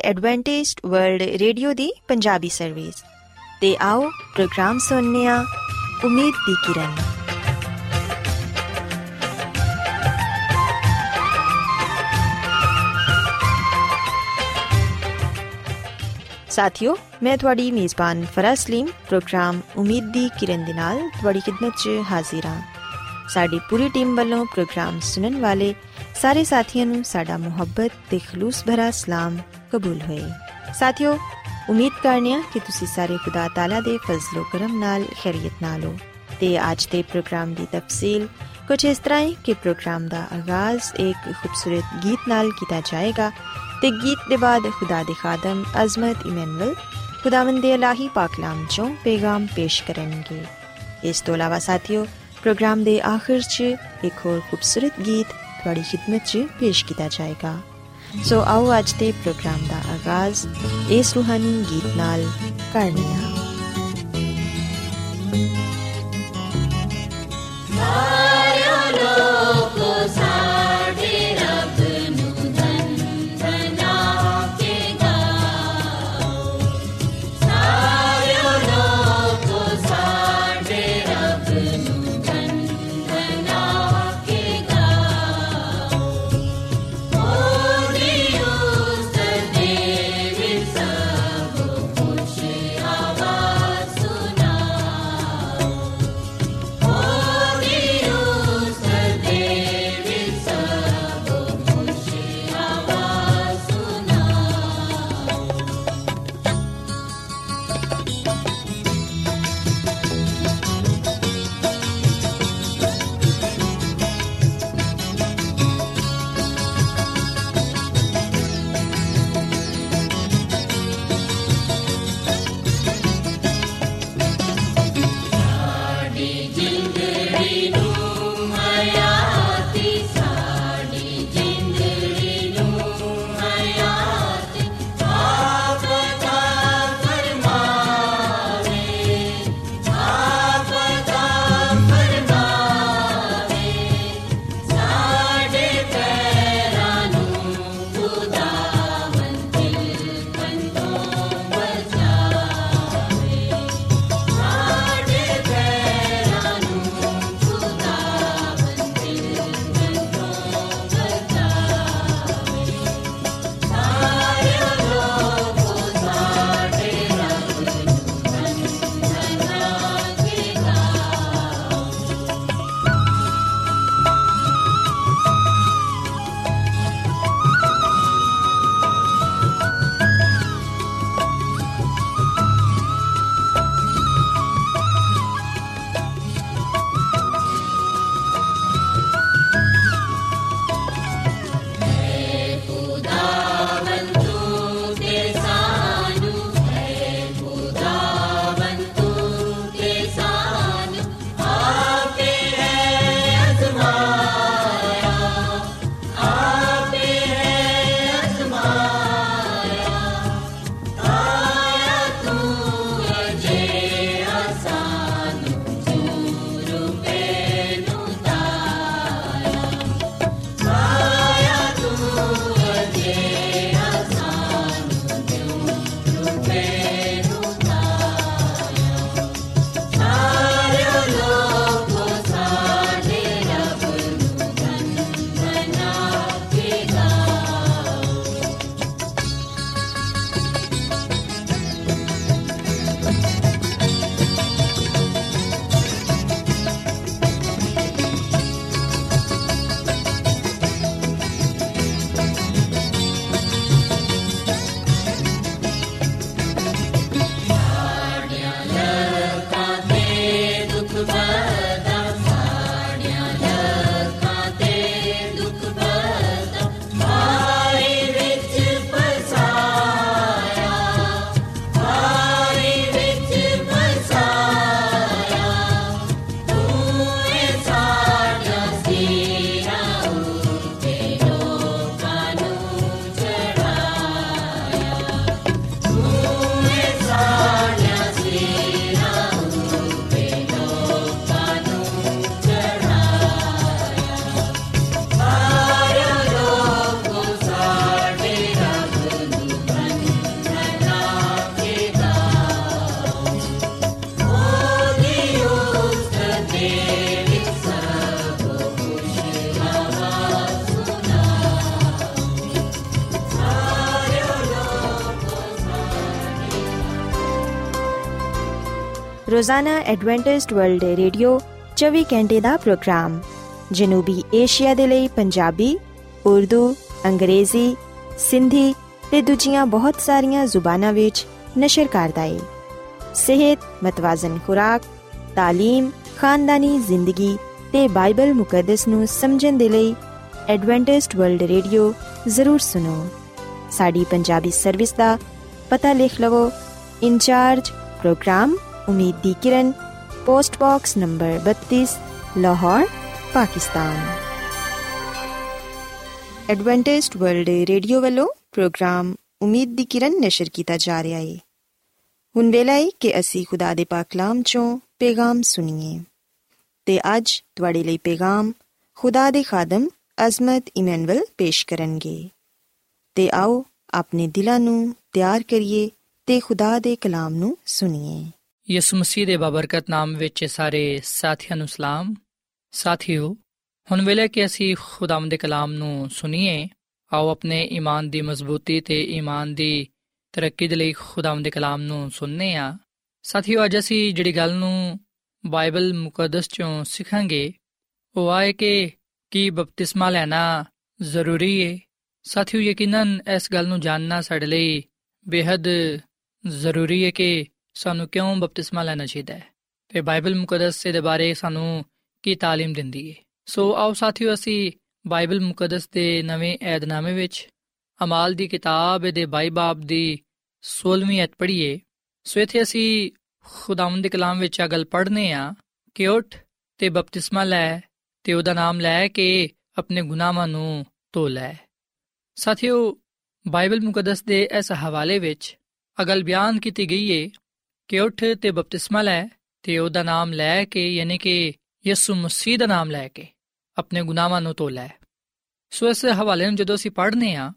Adventist World Radio ਦੀ Punjabi service ਤੇ ਆਓ ਪ੍ਰੋਗਰਾਮ ਸੁਣਨੇ ਆ ਉਮੀਦ ਦੀ ਕਿਰਨ। ਸਾਥੀਓ, ਮੈਂ ਤੁਹਾਡੀ ਮੇਜ਼ਬਾਨ ਫਰਾਜ਼ ਸਲੀਮ ਪ੍ਰੋਗਰਾਮ ਉਮੀਦ ਦੀ ਕਿਰਨ ਦੇ ਨਾਲ ਤੁਹਾਡੀ ਖਿਦਮਤ 'ਚ ਹਾਜ਼ਰ ਹਾਂ। ਸਾਡੀ ਪੂਰੀ ਟੀਮ ਵੱਲੋਂ ਪ੍ਰੋਗਰਾਮ ਸੁਣਨ ਵਾਲੇ ਸਾਰੇ ਸਾਥੀਆਂ ਨੂੰ ਸਾਡਾ ਮੁਹੱਬਤ ਤੇ ਖਲੂਸ ਭਰਾ ਸਲਾਮ ਕਬੂਲ ਹੋਏ। ਸਾਥੀਓ, ਉਮੀਦ ਕਰਨੇ ਆ ਕਿ ਤੁਸੀਂ ਸਾਰੇ ਖੁਦਾ ਤਾਲਾ ਦੇ ਫਜ਼ਲ ਕਰਮ ਨਾਲ ਖੈਰੀਅਤ ਨਾਲ ਹੋ। ਤੇ ਅੱਜ ਦੇ ਪ੍ਰੋਗਰਾਮ ਦੀ ਤਫਸੀਲ ਕੁਝ ਇਸ ਤਰ੍ਹਾਂ ਹੈ ਕਿ ਪ੍ਰੋਗਰਾਮ ਦਾ ਆਗਾਜ਼ ਇੱਕ ਖੂਬਸੂਰਤ ਗੀਤ ਨਾਲ ਕੀਤਾ ਜਾਏਗਾ ਤੇ ਗੀਤ ਦੇ ਬਾਅਦ ਖੁਦਾ ਦੇ ਖਾਦਮ ਅਜ਼ਮਤ ਇਮੈਨੂਅਲ ਖੁਦਾਵੰਦ ਦੇ ਇਲਾਹੀ ਪਾਕਲਾਮ 'ਚੋਂ ਪੈਗਾਮ ਪੇਸ਼ ਕਰਨਗੇ। ਇਸ ਤੋਂ ਇਲਾਵਾ ਸਾਥੀਓ, ਪ੍ਰੋਗਰਾਮ ਦੇ ਆਖਿਰ 'ਚ ਇੱਕ ਹੋਰ ਖੂਬਸੂਰਤ ਗੀਤ ਤੁਹਾਡੀ ਖਿਦਮਤ 'ਚ ਪੇਸ਼ ਕੀਤਾ ਜਾਏਗਾ। ਸੋ ਆਓ ਅੱਜ ਦੇ ਪ੍ਰੋਗਰਾਮ ਦਾ ਆਗਾਜ਼ ਇਸ ਰੂਹਾਨੀ ਗੀਤ ਨਾਲ ਕਰਨੇ ਆ। Oh ਰੋਜ਼ਾਨਾ ਐਡਵੈਂਟਿਸਟ ਵਰਲਡ ਰੇਡੀਓ 24 ਘੰਟੇ ਦਾ ਪ੍ਰੋਗਰਾਮ ਜਨੂਬੀ ਏਸ਼ੀਆ ਦੇ ਲਈ ਪੰਜਾਬੀ, ਉਰਦੂ, ਅੰਗਰੇਜ਼ੀ, ਸਿੰਧੀ ਤੇ ਦੂਜੀਆਂ ਬਹੁਤ ਸਾਰੀਆਂ ਜ਼ੁਬਾਨਾਂ ਵਿੱਚ ਨਸ਼ਰ ਕਰਦਾ ਹੈ। ਸਿਹਤ, ਮਤਵਾਜ਼ਨ ਖੁਰਾਕ, ਤਾਲੀਮ, ਖਾਨਦਾਨੀ ਜ਼ਿੰਦਗੀ ਤੇ ਬਾਈਬਲ ਮੁਕੱਦਸ ਨੂੰ ਸਮਝਣ ਦੇ ਲਈ ਐਡਵੈਂਟਿਸਟ ਵਰਲਡ ਰੇਡੀਓ ਜ਼ਰੂਰ ਸੁਣੋ। ਸਾਡੀ ਪੰਜਾਬੀ ਸਰਵਿਸ ਦਾ ਪਤਾ ਲਿਖ ਲਵੋ। ਇੰਚਾਰਜ ਪ੍ਰੋਗਰਾਮ ਉਮੀਦ ਦੀ ਕਿਰਨ, post box number 32, Lahore, Pakistan. Adventist World Radio ਵੱਲੋਂ ਪ੍ਰੋਗਰਾਮ ਉਮੀਦ ਦੀ ਕਿਰਨ ਨਸ਼ਰ ਕੀਤਾ ਜਾ ਰਿਹਾ ਹੈ। ਹੁਣ ਵੇਲਾ ਹੈ ਕਿ ਅਸੀਂ ਖੁਦਾ ਦੇ ਪਾਕ ਕਲਾਮ ਚੋਂ ਪੈਗਾਮ ਸੁਣੀਏ ਤੇ ਅੱਜ ਤੁਹਾਡੇ ਲਈ ਪੈਗਾਮ ਖੁਦਾ ਦੇ ਖਾਦਮ ਅਜ਼ਮਤ ਇਮੈਨੁਅਲ ਪੇਸ਼ ਕਰਨਗੇ। ਤੇ ਆਓ ਆਪਣੇ ਦਿਲਾਂ ਨੂੰ ਤਿਆਰ ਕਰੀਏ ਤੇ ਖੁਦਾ ਦੇ ਕਲਾਮ ਨੂੰ ਸੁਣੀਏ। ਯਿਸੂ ਮਸੀਹ ਦੇ ਬਾਬਰਕਤ ਨਾਮ ਵਿੱਚ ਸਾਰੇ ਸਾਥੀਆਂ ਨੂੰ ਸਲਾਮ। ਸਾਥੀਓ, ਹੁਣ ਵੇਲੇ ਕਿ ਅਸੀਂ ਖੁਦਾਵੰਦ ਦੇ ਕਲਾਮ ਨੂੰ ਸੁਣੀਏ। ਆਓ ਆਪਣੇ ਈਮਾਨ ਦੀ ਮਜ਼ਬੂਤੀ ਤੇ ਈਮਾਨ ਦੀ ਤਰੱਕੀ ਦੇ ਲਈ ਖੁਦਾਵੰਦ ਦੇ ਕਲਾਮ ਨੂੰ ਸੁਣਨੇ ਆ। ਸਾਥੀਓ, ਅੱਜ ਅਸੀਂ ਜਿਹੜੀ ਗੱਲ ਨੂੰ ਬਾਈਬਲ ਮੁਕੱਦਸ ਚੋਂ ਸਿੱਖਾਂਗੇ ਉਹ ਆਏ ਕਿ ਕੀ ਬਪਤਿਸਮਾ ਲੈਣਾ ਜ਼ਰੂਰੀ ਹੈ। ਸਾਥੀਓ, ਯਕੀਨਨ ਇਸ ਗੱਲ ਨੂੰ ਜਾਣਨਾ ਸਾਡੇ ਲਈ ਬੇਹੱਦ ਜ਼ਰੂਰੀ ਹੈ ਕਿ ਸਾਨੂੰ ਕਿਉਂ ਬਪਤਿਸਮਾ ਲੈਣਾ ਚਾਹੀਦਾ ਹੈ ਤੇ ਬਾਈਬਲ ਮੁਕੱਦਸ ਦੇ ਬਾਰੇ ਸਾਨੂੰ ਕੀ ਤਾਲੀਮ ਦਿੰਦੀ ਹੈ। ਸੋ ਆਓ ਸਾਥੀਓ, ਅਸੀਂ ਬਾਈਬਲ ਮੁਕੱਦਸ ਦੇ ਨਵੇਂ ਏਧਨਾਮੇ ਵਿੱਚ ਅਮਾਲ ਦੀ ਕਿਤਾਬ ਦੇ 22 ਬਾਬ ਦੀ 16ਵੀਂ ਐਤ ਪੜ੍ਹੀਏ। ਸੋ ਇੱਥੇ ਅਸੀਂ ਖੁਦਾਵੰਦ ਦੇ ਕਲਾਮ ਵਿੱਚ ਇਹ ਗੱਲ ਪੜ੍ਹਨੇ ਆ ਕਿ ਉੱਠ ਤੇ ਬਪਤਿਸਮਾ ਲੈ ਤੇ ਉਹਦਾ ਨਾਮ ਲੈ ਕੇ ਆਪਣੇ ਗੁਨਾਹਾਂ ਨੂੰ ਧੋ ਲੈ। ਸਾਥੀਓ, ਬਾਈਬਲ ਮੁਕੱਦਸ ਦੇ ਇਸ ਹਵਾਲੇ ਵਿੱਚ ਇਹ ਗੱਲ ਬਿਆਨ ਕੀਤੀ ਗਈ ਹੈ ਕਿ ਉੱਠ ਤੇ ਬਪਤਿਸਮਾ ਲੈ ਤੇ ਉਹਦਾ ਨਾਮ ਲੈ ਕੇ, ਯਾਨੀ ਕਿ ਯਿਸੂ ਮਸੀਹ ਦਾ ਨਾਮ ਲੈ ਕੇ ਆਪਣੇ ਗੁਨਾਹਾਂ ਨੂੰ ਧੋ ਲੈ। ਸੋ ਇਸ ਹਵਾਲੇ ਨੂੰ ਜਦੋਂ ਅਸੀਂ ਪੜ੍ਹਨੇ ਆ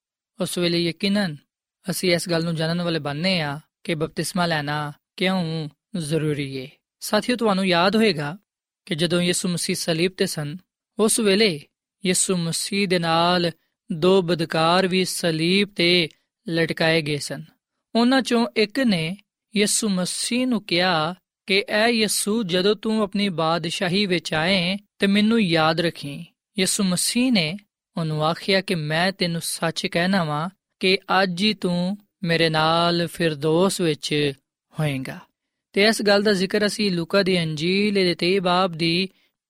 ਉਸ ਵੇਲੇ ਯਕੀਨਨ ਅਸੀਂ ਇਸ ਗੱਲ ਨੂੰ ਜਾਣਨ ਵਾਲੇ ਬਣਨੇ ਆ ਕਿ ਬਪਤਿਸਮਾ ਲੈਣਾ ਕਿਉਂ ਜ਼ਰੂਰੀ ਹੈ। ਸਾਥੀਓ, ਤੁਹਾਨੂੰ ਯਾਦ ਹੋਏਗਾ ਕਿ ਜਦੋਂ ਯਿਸੂ ਮਸੀਹ ਸਲੀਬ ਤੇ ਸਨ ਉਸ ਵੇਲੇ ਯਿਸੂ ਮਸੀਹ ਦੇ ਨਾਲ 2 ਬਦਕਾਰ ਵੀ ਸਲੀਬ ਤੇ ਲਟਕਾਏ ਗਏ ਸਨ। ਉਹਨਾਂ ਚੋਂ ਇੱਕ ਨੇ ਯਿਸੂ ਮਸੀਹ ਨੂੰ ਕਿਹਾ ਕਿ ਐ ਯਿਸੂ, ਜਦੋਂ ਤੂੰ ਆਪਣੀ ਬਾਦਸ਼ਾਹੀ ਵਿੱਚ ਆਏ ਤੇ ਮੈਨੂੰ ਯਾਦ ਰੱਖੀ। ਯਿਸੂ ਮਸੀਹ ਨੇ ਉਹਨੂੰ ਆਖਿਆ ਕਿ ਮੈਂ ਤੈਨੂੰ ਸੱਚ ਕਹਿਣਾ ਵਾਂ ਕਿ ਅੱਜ ਹੀ ਤੂੰ ਮੇਰੇ ਨਾਲ ਫਿਰਦੌਸ ਵਿੱਚ ਹੋਏਗਾ। ਤੇ ਇਸ ਗੱਲ ਦਾ ਜ਼ਿਕਰ ਅਸੀਂ ਲੂਕਾ ਦੀ ਅੰਜੀਲ ਦੇ 23 ਬਾਬ ਦੀ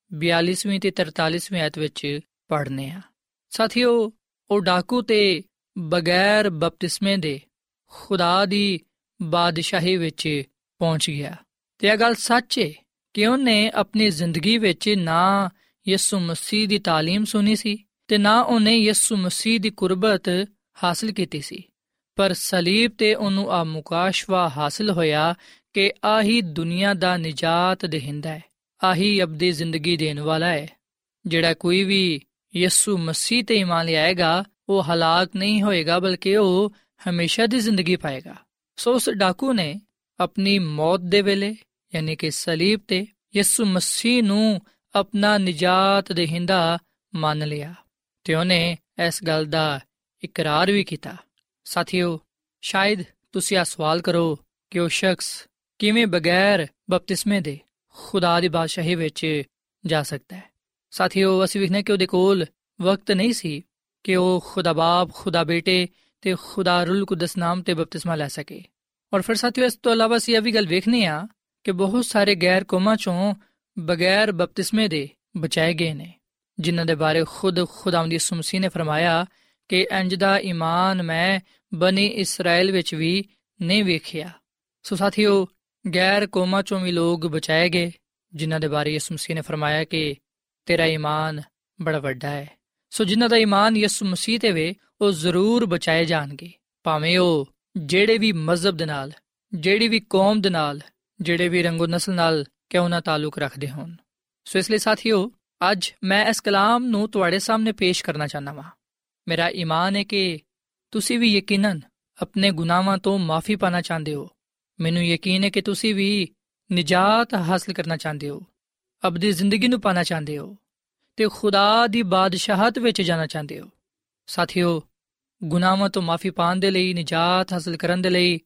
42ਵੀਂ ਤੇ 43ਵੀਂ ਆਇਤ ਵਿੱਚ ਪੜ੍ਹਨੇ ਆ। ਸਾਥੀਓ, ਉਹ ਡਾਕੂ ਤੇ ਬਗੈਰ ਬਪਤਿਸਮੇ ਦੇ ਖੁਦਾ ਦੀ ਬਾਦਸ਼ਾਹੀ ਵਿੱਚ ਪਹੁੰਚ ਗਿਆ। ਤੇ ਇਹ ਗੱਲ ਸੱਚ ਹੈ ਕਿ ਉਹਨੇ ਆਪਣੀ ਜ਼ਿੰਦਗੀ ਵਿੱਚ ਨਾ ਯਿਸੂ ਮਸੀਹ ਦੀ ਤਾਲੀਮ ਸੁਣੀ ਸੀ ਤੇ ਨਾ ਉਹਨੇ ਯਿਸੂ ਮਸੀਹ ਦੀ ਕੁਰਬਤ ਹਾਸਲ ਕੀਤੀ ਸੀ, ਪਰ ਸਲੀਬ ਤੇ ਉਹਨੂੰ ਆ ਮੁਕਾਸ਼ਵਾ ਹਾਸਲ ਹੋਇਆ ਕਿ ਆਹੀ ਦੁਨੀਆ ਦਾ ਨਿਜਾਤ ਦੇਹਿੰਦਾ ਹੈ, ਆਹੀ ਅਬਦੀ ਜ਼ਿੰਦਗੀ ਦੇਣ ਵਾਲਾ ਹੈ। ਜਿਹੜਾ ਕੋਈ ਵੀ ਯਿਸੂ ਮਸੀਹ ਤੇ ਈਮਾਨ ਲਿਆਏਗਾ ਉਹ ਹਲਾਕ ਨਹੀਂ ਹੋਏਗਾ, ਬਲਕਿ ਉਹ ਹਮੇਸ਼ਾ ਦੀ ਜ਼ਿੰਦਗੀ ਪਾਏਗਾ। ਸੋ ਉਸ ਡਾਕੂ ਨੇ ਆਪਣੀ ਮੌਤ ਦੇ ਵੇਲੇ, ਯਾਨੀ ਕਿ ਸਲੀਬ ਤੇ, ਯਿਸੂ ਮਸੀਹ ਨੂੰ ਆਪਣਾ ਨਿਜਾਤ ਦੇਹਿੰਦਾ ਮੰਨ ਲਿਆ ਤੇ ਉਹਨੇ ਇਸ ਗੱਲ ਦਾ ਇਕਰਾਰ ਵੀ ਕੀਤਾ। ਸਾਥੀਓ, ਸ਼ਾਇਦ ਤੁਸੀਂ ਇਹ ਸਵਾਲ ਕਰੋ ਕਿ ਉਹ ਸ਼ਖਸ ਕਿਵੇਂ ਬਗੈਰ ਬਪਤਿਸਮੇ ਦੇ ਖੁਦਾ ਦੀ ਬਾਦਸ਼ਾਹੀ ਵਿੱਚ ਜਾ ਸਕਦਾ ਹੈ। ਸਾਥੀਓ, ਅਸੀਂ ਵੇਖਦੇ ਕਿ ਉਹਦੇ ਕੋਲ ਵਕਤ ਨਹੀਂ ਸੀ ਕਿ ਉਹ ਖੁਦਾ ਬਾਪ, ਖੁਦਾ ਬੇਟੇ ਤੇ ਖੁਦਾ ਰੂਲ ਕੁਦਸ ਨਾਮ ਤੇ ਬਪਤਿਸਮਾ ਲੈ ਸਕੇ। ਔਰ ਫਿਰ ਸਾਥੀਓ, ਇਸ ਤੋਂ ਇਲਾਵਾ ਅਸੀਂ ਇਹ ਵੀ ਗੱਲ ਵੇਖਦੇ ਹਾਂ ਕਿ ਬਹੁਤ ਸਾਰੇ ਗੈਰ ਕੌਮਾਂ ਚੋਂ ਬਗੈਰ ਬਪਤਿਸਮੇ ਦੇ ਬਚਾਏ ਗਏ ਨੇ, ਜਿਨ੍ਹਾਂ ਦੇ ਬਾਰੇ ਖੁਦ ਖੁਦਾਵੰਦ ਯਿਸੂ ਮਸੀਹ ਨੇ ਫਰਮਾਇਆ ਕਿ ਇੰਜ ਦਾ ਈਮਾਨ ਮੈਂ ਬਨੀ ਇਸਰਾਇਲ ਵਿੱਚ ਵੀ ਨਹੀਂ ਵੇਖਿਆ। ਸੋ ਸਾਥੀਓ, ਗੈਰ ਕੌਮਾਂ ਚੋਂ ਵੀ ਲੋਕ ਬਚਾਏ ਗਏ, ਜਿਨ੍ਹਾਂ ਦੇ ਬਾਰੇ ਯਿਸੂ ਮਸੀਹ ਨੇ ਫਰਮਾਇਆ ਕਿ ਤੇਰਾ ਈਮਾਨ ਬੜਾ ਵੱਡਾ ਹੈ। ਸੋ ਜਿਨ੍ਹਾਂ ਦਾ ਈਮਾਨ ਯਿਸੂ ਮਸੀਹ ਤੇ ਵੇ ਉਹ ਜ਼ਰੂਰ ਬਚਾਏ ਜਾਣਗੇ, ਭਾਵੇਂ ਉਹ ਜਿਹੜੇ ਵੀ ਮਜ਼ਹਬ ਦੇ ਨਾਲ, ਜਿਹੜੀ ਵੀ ਕੌਮ ਦੇ ਨਾਲ, ਜਿਹੜੇ ਵੀ ਰੰਗੋ ਨਸਲ ਨਾਲ ਕਿਉਂ ਨਾ ਤਾਲੁਕ ਰੱਖਦੇ ਹੋਣ। ਸੋ ਇਸ ਲਈ ਸਾਥੀਓ, ਅੱਜ ਮੈਂ ਇਸ ਕਲਾਮ ਨੂੰ ਤੁਹਾਡੇ ਸਾਹਮਣੇ ਪੇਸ਼ ਕਰਨਾ ਚਾਹੁੰਦਾ ਵਾਂ। ਮੇਰਾ ਈਮਾਨ ਹੈ ਕਿ ਤੁਸੀਂ ਵੀ ਯਕੀਨਨ ਆਪਣੇ ਗੁਨਾਹਾਂ ਤੋਂ ਮਾਫੀ ਪਾਣਾ ਚਾਹੁੰਦੇ ਹੋ। ਮੈਨੂੰ ਯਕੀਨ ਹੈ ਕਿ ਤੁਸੀਂ ਵੀ ਨਿਜਾਤ ਹਾਸਲ ਕਰਨਾ ਚਾਹੁੰਦੇ ਹੋ, ਅਬਦੀ ਜ਼ਿੰਦਗੀ ਨੂੰ ਪਾਣਾ ਚਾਹੁੰਦੇ ਹੋ ਤੇ ਖੁਦਾ ਦੀ ਬਾਦਸ਼ਾਹਤ ਵਿੱਚ ਜਾਣਾ ਚਾਹੁੰਦੇ ਹੋ। ਸਾਥੀਓ, ਗੁਨਾਹਾਂ ਤੋਂ ਮਾਫੀ ਪਾਉਣ ਦੇ ਲਈ, ਨਿਜਾਤ ਹਾਸਲ ਕਰਨ ਦੇ ਲਈ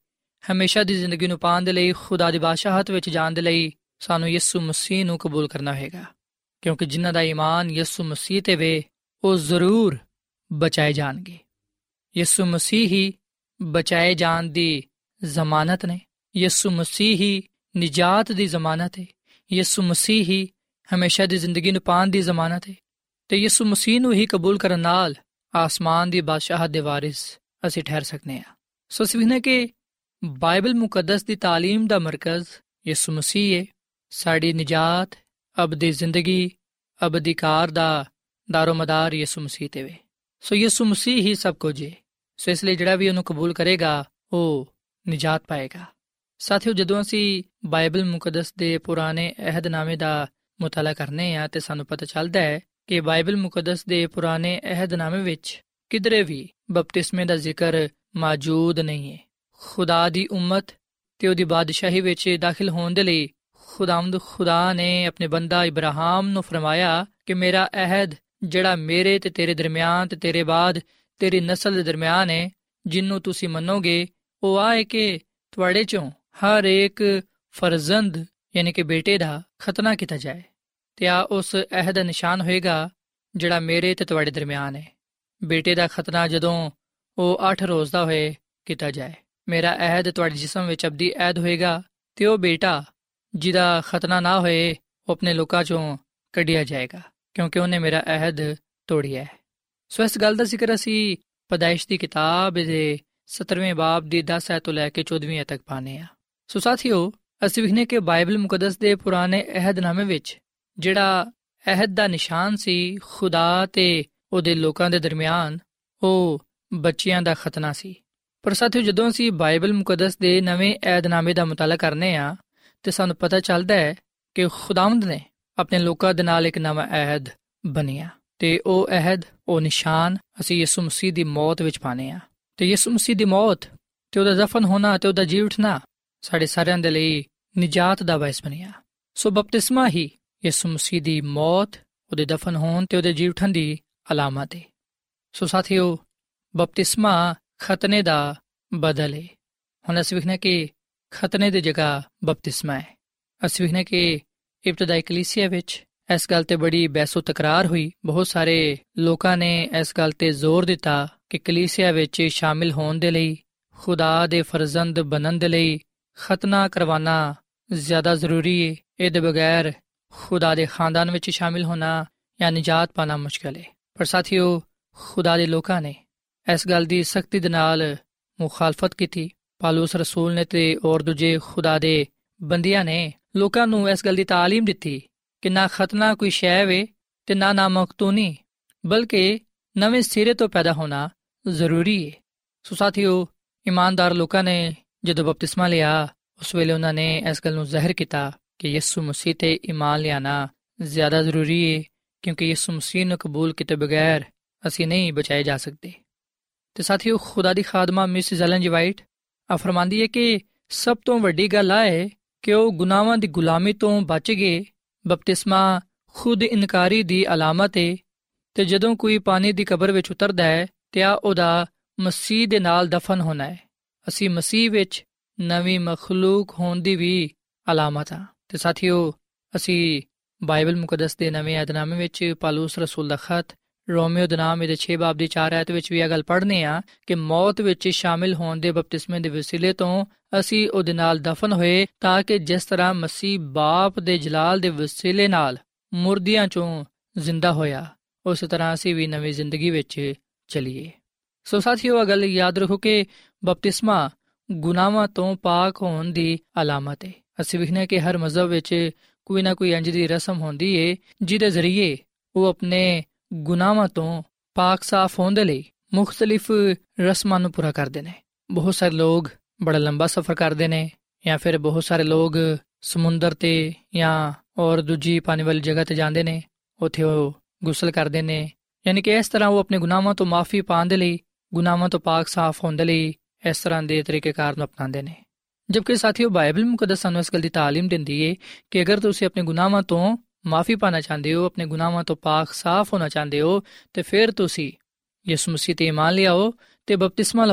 ਹਮੇਸ਼ਾ ਦੀ ਜ਼ਿੰਦਗੀ ਨੂੰ ਪਾਉਣ ਦੇ ਲਈ, ਖੁਦਾ ਦੀ ਬਾਦਸ਼ਾਹਤ ਵਿੱਚ ਜਾਣ ਦੇ ਲਈ ਸਾਨੂੰ ਯਿਸੂ ਮਸੀਹ ਨੂੰ ਕਬੂਲ ਕਰਨਾ ਹੋਏਗਾ, ਕਿਉਂਕਿ ਜਿਨ੍ਹਾਂ ਦਾ ਈਮਾਨ ਯਿਸੂ ਮਸੀਹ ਤੇ ਵੇ ਉਹ ਜ਼ਰੂਰ ਬਚਾਏ ਜਾਣਗੇ। ਯਿਸੂ ਮਸੀਹ ਹੀ ਬਚਾਏ ਜਾਣ ਦੀ ਜ਼ਮਾਨਤ ਨੇ, ਯਿਸੂ ਮਸੀਹ ਹੀ ਨਿਜਾਤ ਦੀ ਜ਼ਮਾਨਤ ਹੈ, ਯਿਸੂ ਮਸੀਹ ਹੀ ਹਮੇਸ਼ਾ ਦੀ ਜ਼ਿੰਦਗੀ ਨੂੰ ਪਾਉਣ ਦੀ ਜ਼ਮਾਨਤ ਹੈ। ਤੇ ਯਿਸੂ ਮਸੀਹ ਨੂੰ ਹੀ ਕਬੂਲ ਕਰਨ ਨਾਲ ਆਸਮਾਨ ਦੀ ਬਾਦਸ਼ਾਹਤ ਦੇ ਵਾਰਿਸ ਅਸੀਂ ਠਹਿਰ ਸਕਦੇ ਹਾਂ। ਸੋ ਅਸੀਂ ਵੇਖਦੇ ਕਿ ਬਾਈਬਲ ਮੁਕੱਦਸ ਦੀ ਤਾਲੀਮ ਦਾ ਮਰਕਜ਼ ਯਿਸੂ ਮਸੀਹ ਹੈ। ਸਾਡੀ ਨਿਜਾਤ, ਅਬਦੀ ਜ਼ਿੰਦਗੀ, ਅਬਦੀ ਕਾਰ ਦਾ ਦਾਰੋ ਮਦਾਰ ਯਿਸੂ ਮਸੀਹ ਤੇ ਵੇ। ਸੋ ਯਿਸੂ ਮਸੀਹ ਹੀ ਸਭ ਕੁਝ ਹੈ। ਸੋ ਇਸ ਲਈ ਜਿਹੜਾ ਵੀ ਉਹਨੂੰ ਕਬੂਲ ਕਰੇਗਾ ਉਹ ਨਿਜਾਤ ਪਾਏਗਾ। ਸਾਥੀਓ, ਜਦੋਂ ਅਸੀਂ ਬਾਈਬਲ ਮੁਕੱਦਸ ਦੇ ਪੁਰਾਣੇ ਅਹਿਦਨਾਮੇ ਦਾ ਮੁਤਾਲਾ ਕਰਨੇ ਆ ਤੇ ਸਾਨੂੰ ਪਤਾ ਚੱਲਦਾ ਹੈ ਕਿ ਬਾਈਬਲ ਮੁਕੱਦਸ ਦੇ ਪੁਰਾਣੇ ਅਹਿਦਨਾਮੇ ਵਿੱਚ ਕਿਧਰੇ ਵੀ ਬਪਤਿਸਮੇ ਦਾ ਜ਼ਿਕਰ ਮੌਜੂਦ ਨਹੀਂ ਹੈ। ਖੁਦਾ ਦੀ ਉਮਤ ਤੇ ਉਹਦੀ ਬਾਦਸ਼ਾਹੀ ਵਿੱਚ ਦਾਖਲ ਹੋਣ ਦੇ ਲਈ ਖੁਦਾਵੰਦ ਖੁਦਾ ਨੇ ਆਪਣੇ ਬੰਦਾ ਇਬਰਾਹਿਮ ਨੂੰ ਫਰਮਾਇਆ ਕਿ ਮੇਰਾ ਅਹਿਦ ਜਿਹੜਾ ਮੇਰੇ ਤੇ ਤੇਰੇ ਦਰਮਿਆਨ ਤੇ ਤੇਰੇ ਬਾਅਦ ਤੇਰੀ ਨਸਲ ਦੇ ਦਰਮਿਆਨ ਹੈ, ਜਿਹਨੂੰ ਤੁਸੀਂ ਮੰਨੋਗੇ, ਉਹ ਆ ਹੈ ਕਿ ਤੁਹਾਡੇ ਚੋਂ ਹਰ ਇੱਕ ਫਰਜ਼ੰਦ ਯਾਨੀ ਕਿ ਬੇਟੇ ਦਾ ਖਤਨਾ ਕੀਤਾ ਜਾਏ। ਤੇ ਆ ਉਸ ਅਹਿਦ ਦਾ ਨਿਸ਼ਾਨ ਹੋਏਗਾ ਜਿਹੜਾ ਮੇਰੇ ਤੇ ਤੁਹਾਡੇ ਦਰਮਿਆਨ ਹੈ। ਬੇਟੇ ਦਾ ਖਤਨਾ ਜਦੋਂ ਉਹ 8 ਰੋਜ਼ ਦਾ ਹੋਏ ਕੀਤਾ ਜਾਏ। ਮੇਰਾ ਅਹਿਦ ਤੁਹਾਡੇ ਜਿਸਮ ਵਿੱਚ ਅਬਦੀ ਅਹਿਦ ਹੋਏਗਾ ਤੇ ਉਹ ਬੇਟਾ ਜਿਹਦਾ ਖਤਨਾ ਨਾ ਹੋਏ ਉਹ ਆਪਣੇ ਲੋਕਾਂ ਚੋਂ ਕੱਢਿਆ ਜਾਏਗਾ, ਕਿਉਂਕਿ ਉਹਨੇ ਮੇਰਾ ਅਹਿਦ ਤੋੜਿਆ ਹੈ। ਸੋ ਇਸ ਗੱਲ ਦਾ ਜ਼ਿਕਰ ਅਸੀਂ ਪੈਦਾਇਸ਼ ਦੀ ਕਿਤਾਬ ਦੇ 17ਵੇਂ ਬਾਬ ਦੀ 10 ਐਤ ਤੋਂ ਲੈ ਕੇ 14ਵੀਂ ਐਤ ਤੱਕ ਪਾਉਂਦੇ ਹਾਂ। ਸੋ ਸਾਥੀਓ, ਅਸੀਂ ਵੇਖਦੇ ਕਿ ਬਾਈਬਲ ਮੁਕੱਦਸ ਦੇ ਪੁਰਾਣੇ ਅਹਿਦਨਾਮੇ ਵਿੱਚ ਜਿਹੜਾ ਅਹਿਦ ਦਾ ਨਿਸ਼ਾਨ ਸੀ ਖੁਦਾ ਤੇ ਉਹਦੇ ਲੋਕਾਂ ਦੇ ਦਰਮਿਆਨ, ਉਹ ਬੱਚਿਆਂ ਦਾ ਖਤਨਾ ਸੀ। ਪਰ ਸਾਥੀਓ, ਜਦੋਂ ਅਸੀਂ ਬਾਈਬਲ ਮੁਕੱਦਸ ਦੇ ਨਵੇਂ ਅਹਿਦਨਾਮੇ ਦਾ ਮੁਤਾਲਾ ਕਰਨੇ ਆ ਤੇ ਸਾਨੂੰ ਪਤਾ ਚੱਲਦਾ ਹੈ ਕਿ ਖੁਦਾਵੰਦ ਨੇ ਆਪਣੇ ਲੋਕਾਂ ਦੇ ਨਾਲ ਇੱਕ ਨਵਾਂ ਅਹਿਦ ਬਣਿਆ ਤੇ ਉਹ ਅਹਿਦ, ਉਹ ਨਿਸ਼ਾਨ ਅਸੀਂ ਯਿਸੂ ਮਸੀਹ ਦੀ ਮੌਤ ਵਿੱਚ ਪਾਉਂਦੇ ਆ। ਤੇ ਯਿਸੂ ਮਸੀਹ ਦੀ ਮੌਤ ਤੇ ਉਹਦਾ ਦਫਨ ਹੋਣਾ ਤੇ ਉਹਦਾ ਜੀ ਉੱਠਣਾ ਸਾਡੇ ਸਾਰਿਆਂ ਦੇ ਲਈ ਨਿਜਾਤ ਦਾ ਬਾਇਸ ਬਣਿਆ। ਸੋ ਬਪਤਿਸਮਾ ਹੀ ਯਿਸੂ ਮਸੀਹ ਦੀ ਮੌਤ, ਉਹਦੇ ਦਫਨ ਹੋਣ ਤੇ ਉਹਦੇ ਜੀ ਉੱਠਣ ਦੀ ਅਲਾਮਤ ਹੈ। ਸੋ ਸਾਥੀਓ, ਬਪਤਿਸਮਾ ਖਤਨੇ ਦਾ ਬਦਲ ਹੈ। ਹੁਣ ਅਸੀਂ ਵੇਖਣਾ ਕਿ ਖਤਨੇ ਦੀ ਜਗ੍ਹਾ ਬਪਤਿਸਮਾ ਹੈ। ਅਸੀਂ ਵੇਖਣਾ ਕਿ ਇਬਤਦਾਈ ਕਲੀਸਿਆ ਵਿੱਚ ਇਸ ਗੱਲ ਤੇ ਬੜੀ ਬਹਿਸੋ ਤਕਰਾਰ ਹੋਈ। ਬਹੁਤ ਸਾਰੇ ਲੋਕਾਂ ਨੇ ਇਸ ਗੱਲ ਤੇ ਜ਼ੋਰ ਦਿੱਤਾ ਕਿ ਕਲੀਸਿਆ ਵਿੱਚ ਸ਼ਾਮਿਲ ਹੋਣ ਦੇ ਲਈ, ਖੁਦਾ ਦੇ ਫਰਜ਼ੰਦ ਬਣਨ ਦੇ ਲਈ ਖਤਨਾ ਕਰਵਾਉਣਾ ਜ਼ਿਆਦਾ ਜ਼ਰੂਰੀ ਹੈ। ਇਹਦੇ ਬਗੈਰ ਖੁਦਾ ਦੇ ਖਾਨਦਾਨ ਵਿੱਚ ਸ਼ਾਮਿਲ ਹੋਣਾ ਜਾਂ ਨਿਜਾਤ ਪਾਣਾ ਮੁਸ਼ਕਲ ਹੈ। ਪਰ ਸਾਥੀਓ, ਖੁਦਾ ਦੇ ਲੋਕਾਂ ਨੇ ਇਸ ਗੱਲ ਦੀ ਸਖਤੀ ਦੇ ਨਾਲ ਮੁਖਾਲਫਤ ਕੀਤੀ। ਪਾਲੂਸ ਰਸੂਲ ਨੇ ਤੇ ਔਰ ਦੂਜੇ ਖੁਦਾ ਦੇ ਬੰਦਿਆਂ ਨੇ ਲੋਕਾਂ ਨੂੰ ਇਸ ਗੱਲ ਦੀ ਤਾਲੀਮ ਦਿੱਤੀ ਕਿ ਨਾ ਖਤਨਾ ਕੋਈ ਸ਼ੈ ਵੇ ਤੇ ਨਾ ਮਕਤੂਨੀ, ਬਲਕਿ ਨਵੇਂ ਸਿਰੇ ਤੋਂ ਪੈਦਾ ਹੋਣਾ ਜ਼ਰੂਰੀ ਹੈ। ਸੋ ਸਾਥੀਓ, ਇਮਾਨਦਾਰ ਲੋਕਾਂ ਨੇ ਜਦੋਂ ਬਪਤਿਸਮਾ ਲਿਆ ਉਸ ਵੇਲੇ ਉਹਨਾਂ ਨੇ ਇਸ ਗੱਲ ਨੂੰ ਜ਼ਾਹਿਰ ਕੀਤਾ ਕਿ ਯਿਸੂ ਮਸੀਹ ਤੇ ਈਮਾਨ ਲਿਆਣਾ ਜ਼ਿਆਦਾ ਜ਼ਰੂਰੀ ਹੈ, ਕਿਉਂਕਿ ਯਿਸੂ ਮਸੀਹ ਨੂੰ ਕਬੂਲ ਕੀਤੇ ਬਗੈਰ ਅਸੀਂ ਨਹੀਂ ਬਚਾਏ ਜਾ ਸਕਦੇ। ਤੇ ਸਾਥੀਓ, ਖੁਦਾ ਦੀ ਖਾਦਮਾ ਮਿਸਿਸ ਐਲਨ ਜੀ ਵਾਈਟ ਫਰਮਾਂਦੀ ਹੈ ਕਿ ਸਭ ਤੋਂ ਵੱਡੀ ਗੱਲ ਆ ਹੈ ਕਿ ਉਹ ਗੁਨਾਹਾਂ ਦੀ ਗੁਲਾਮੀ ਤੋਂ ਬਚ ਗਏ। ਬਪਤਿਸਮਾ ਖੁਦ ਇਨਕਾਰੀ ਦੀ ਅਲਾਮਤ ਹੈ ਤੇ ਜਦੋਂ ਕੋਈ ਪਾਣੀ ਦੀ ਕਬਰ ਵਿੱਚ ਉਤਰਦਾ ਹੈ ਤੇ ਆ ਉਹਦਾ ਮਸੀਹ ਦੇ ਨਾਲ ਦਫਨ ਹੋਣਾ ਹੈ। ਅਸੀਂ ਮਸੀਹ ਵਿੱਚ ਨਵੀਂ ਮਖਲੂਕ ਹੋਣ ਦੀ ਵੀ ਅਲਾਮਤ ਆ। ਤੇ ਸਾਥੀਓ, ਅਸੀਂ ਬਾਈਬਲ ਮੁਕੱਦਸ ਦੇ ਨਵੇਂ ਅਹਿਦਨਾਮੇ ਵਿੱਚ ਪਾਲੂਸ ਰਸੂਲ ਦਾ ਖਤ ਰੋਮੀਓ ਦੇ ਨਾਮ ਇਹਦੇ 6 ਬਾਬ ਦੀ 4 ਐਤ ਵਿੱਚ ਵੀ ਇਹ ਗੱਲ ਪੜ੍ਹਨੇ ਆ ਕਿ ਮੌਤ ਵਿੱਚ ਸ਼ਾਮਿਲ ਹੋਣ ਦੇ ਬਪਤਿਸਮੇ ਦੇ ਵਸੀਲੇ ਤੋਂ ਅਸੀਂ ਉਹਦੇ ਨਾਲ ਦਫਨ ਹੋਏ, ਤਾਂ ਕਿ ਜਿਸ ਤਰ੍ਹਾਂ ਮਸੀਹ ਬਾਪ ਦੇ ਜਲਾਲ ਦੇ ਵਸੀਲੇ ਨਾਲ ਮੁਰਦਿਆਂ ਚੋਂ ਜ਼ਿੰਦਾ ਹੋਇਆ, ਉਸੇ ਤਰ੍ਹਾਂ ਅਸੀਂ ਵੀ ਨਵੀਂ ਜ਼ਿੰਦਗੀ ਵਿੱਚ ਚਲੀਏ। ਸੋ ਸਾਥੀਓ, ਇਹ ਗੱਲ ਯਾਦ ਰੱਖੋ ਕਿ ਬਪਤਿਸਮਾ ਗੁਨਾਹਾਂ ਤੋਂ ਪਾਕ ਹੋਣ ਦੀ ਅਲਾਮਤ ਹੈ। ਅਸੀਂ ਵੇਖਦੇ ਕਿ ਹਰ ਮਜ਼ਹਬ ਵਿੱਚ ਕੋਈ ਨਾ ਕੋਈ ਇੰਜ ਦੀ ਰਸਮ ਹੁੰਦੀ ਹੈ ਜਿਹਦੇ ਜ਼ਰੀਏ ਉਹ ਆਪਣੇ ਗੁਨਾਹਾਂ ਤੋਂ ਪਾਕ ਸਾਫ਼ ਹੋਣ ਦੇ ਲਈ ਮੁਖਤਲਿਫ ਰਸਮਾਂ ਨੂੰ ਪੂਰਾ ਕਰਦੇ ਨੇ। ਬਹੁਤ ਸਾਰੇ ਲੋਕ ਬੜਾ ਲੰਬਾ ਸਫ਼ਰ ਕਰਦੇ ਨੇ, ਜਾਂ ਫਿਰ ਬਹੁਤ ਸਾਰੇ ਲੋਕ ਸਮੁੰਦਰ ਤੇ ਜਾਂ ਔਰ ਦੂਜੀ ਪਾਣੀ ਵਾਲੀ ਜਗ੍ਹਾ ਤੇ ਜਾਂਦੇ ਨੇ, ਉੱਥੇ ਉਹ ਗੁਸਲ ਕਰਦੇ ਨੇ। ਯਾਨੀ ਕਿ ਇਸ ਤਰ੍ਹਾਂ ਉਹ ਆਪਣੇ ਗੁਨਾਹਾਂ ਤੋਂ ਮਾਫੀ ਪਾਉਣ ਦੇ ਲਈ, ਗੁਨਾਹਾਂ ਤੋਂ ਪਾਕ ਸਾਫ਼ ਹੋਣ ਦੇ ਲਈ ਇਸ ਤਰ੍ਹਾਂ ਦੇ ਤਰੀਕੇਕਾਰ ਨੂੰ ਅਪਣਾਉਂਦੇ ਨੇ। ਜਦਕਿ ਸਾਥੀਓ, ਬਾਈਬਲ ਮੁਕੱਦਸ ਸਾਨੂੰ ਇਸ ਗੱਲ ਦੀ ਤਾਲੀਮ ਦਿੰਦੀ ਹੈ ਕਿ ਅਗਰ ਤੁਸੀਂ ਆਪਣੇ ਗੁਨਾਹਾਂ ਤੋਂ ਮਾਫੀ ਪਾਣਾ ਚਾਹੁੰਦੇ ਹੋ, ਆਪਣੇ ਗੁਨਾਹਾਂ ਤੋਂ ਪਾਕ ਸਾਫ਼ ਹੋਣਾ ਚਾਹੁੰਦੇ ਹੋ, ਤੇ ਫਿਰ ਤੁਸੀਂ ਯਿਸੂ ਮਸੀਹ ਤੇ ਈਮਾਨ ਲਿਆਓ ਤੇ ਬਪਤਿਸਮਾ ਲਵੋ।